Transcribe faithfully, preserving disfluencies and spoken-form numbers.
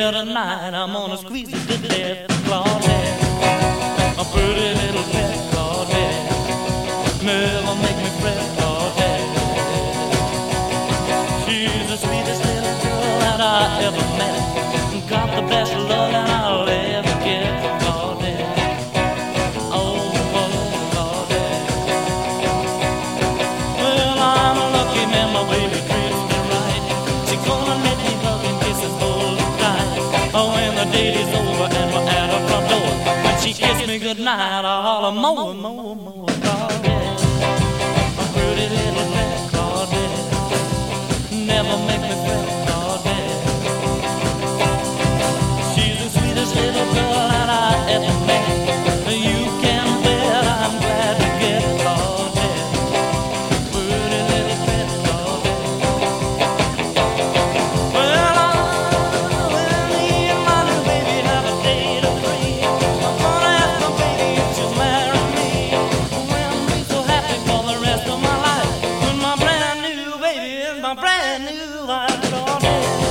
here tonight. I'm gonna squeeze it to death, Claudette. A pretty little pet, Claudette. Never make me fret, Claudette. She's the sweetest little girl that I ever met. Got the best love that I'll ever get, Claudette. Oh, oh, Claudette. Well, I'm a lucky man, my baby treats me right. She's gonna let me hug and kiss us all the time. Oh, when the date is over and we're at her front door, when she kissed me goodnight, I'll holler more, more, more, Claudette. A pretty little pet, Claudette. Never make me fret, Claudette. She's the sweetest little girl that I ever met. You can bet I'm glad to get Claudette. Pretty little pet, Claudette. Well, I will me and my new baby have a date of three. I'm gonna ask my baby if she'll marry me. We'll be so happy for the rest of my life when my brand new baby is my brand new wife, Claudette.